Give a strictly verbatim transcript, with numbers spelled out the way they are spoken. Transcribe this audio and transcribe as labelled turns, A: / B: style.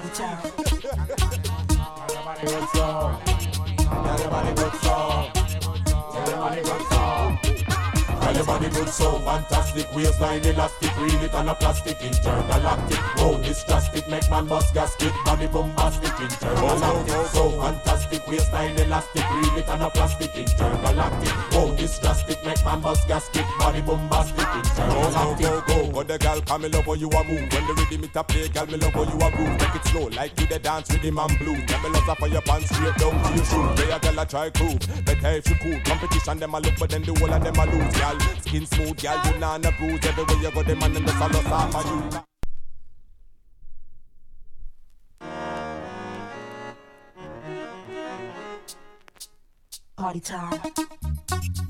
A: time.
B: Everybody good song. Everybody good song. Everybody good song. Everybody good so fantastic, waistline elastic, reel it on a plastic, intergalactic. Oh, this drastic, make man bust gasket, body bombastic, intergalactic. So fantastic, waistline elastic, reel it on a plastic, intergalactic. Oh, this drastic, make man bust gasket, body bombastic, intergalactic. Go, go, go, go, the girl, come me love how you a move. When the rhythm it a play, girl, me love how you a groove. Make it slow, like you the dance rhythm and blue. Tell me love up for your pants straight down to your shoe. Play a girl a try groove, better if you cool. Competition them a look, but then the whole of them a lose, girl. Skin smooth, girl, you nah no bruise. Everywhere you go, the man in the salon off of you.
A: Party time.